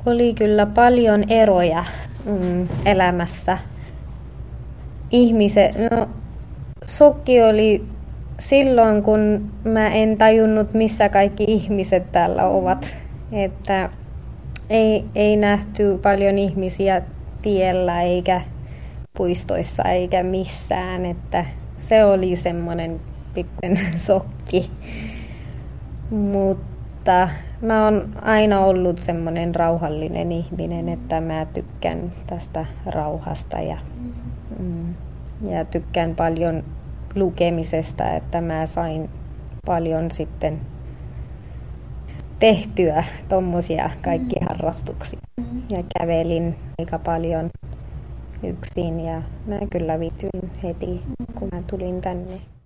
oli kyllä paljon eroja elämässä. Sokki oli silloin, kun mä en tajunnut, missä kaikki ihmiset täällä ovat. Että ei nähty paljon ihmisiä tiellä eikä puistoissa eikä missään. Että se oli semmoinen pikkuinen sokki. Mutta mä oon aina ollut semmoinen rauhallinen ihminen, että mä tykkään tästä rauhasta ja tykkään paljon lukemisesta, että mä sain paljon sitten tehtyä tommosia kaikki harrastuksia. Ja kävelin aika paljon yksin ja mä kyllä viihtyin heti, kun mä tulin tänne.